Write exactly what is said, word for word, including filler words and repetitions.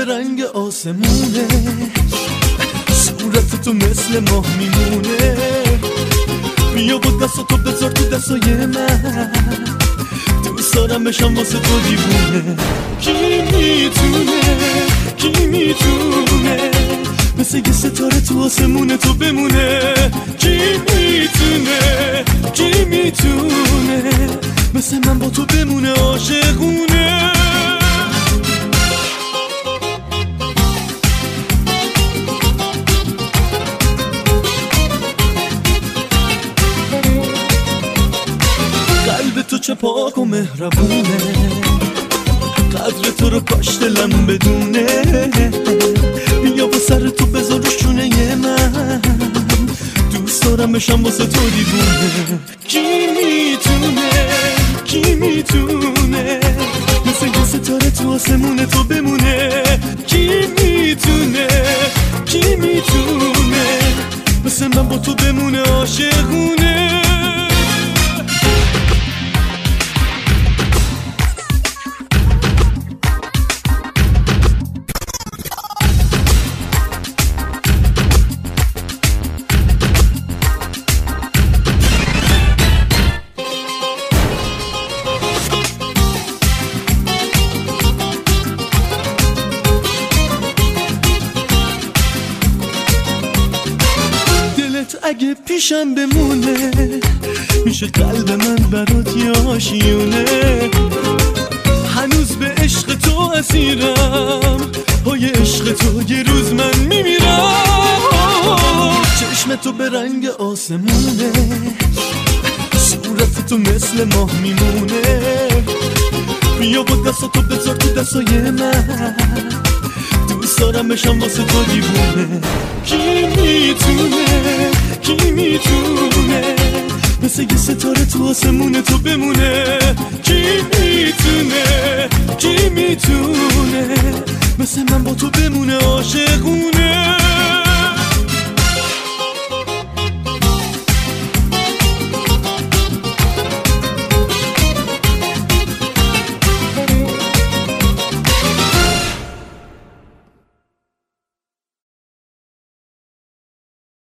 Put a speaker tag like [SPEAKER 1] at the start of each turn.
[SPEAKER 1] به رنگ آسمونه، صورت تو مثل ماه میمونه. بیا با دست تو بذار تو دستای من، دوست دارم بشم واسه تو دیوونه. کی میتونه کی میتونه مثل یه ستاره تو آسمونه تو بمونه. کی میتونه کی میتونه مثل من با تو بمونه عاشقونه. قلب تو چه پاک و مهربونه، قدر تو رو کاش دلم بدونه. بیا با سر تو بذار رو شونه من، دوست دارم بشم واسه تو دیوونه. کی میتونه کی میتونه مثل یه ستاره تو آسمونه تو بمونه. کی میتونه کی میتونه مثل من با تو بمونه عاشقونه. اگه پیشم بمونه میشه قلب من برات یه آشیونه. هنوز به عشق تو اسیرم، پای عشق تو یه روز من میمیرم. چشم تو به رنگ آسمونه، صورت تو مثل ماه میمونه. بیا با دست تو بذار تو دستای من، دوست دارم بشم واسه تو دیوونه. کی میتونه کی میتونه مثل یه ستاره تو آسمونه تو بمونه. کی میتونه کی میتونه مثل من با تو بمونه عاشقونه.